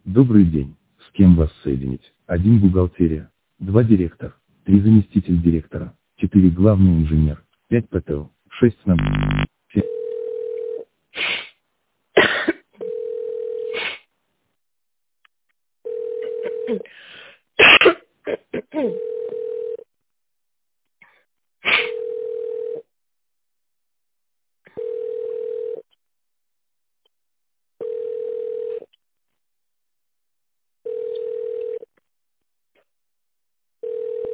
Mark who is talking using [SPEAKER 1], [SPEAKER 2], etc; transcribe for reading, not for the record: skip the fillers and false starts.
[SPEAKER 1] Добрый день. С кем вас соединить? 1 бухгалтерия, 2 директор, 3 заместитель директора, 4 главный инженер, 5 ПТО, 6 снаб...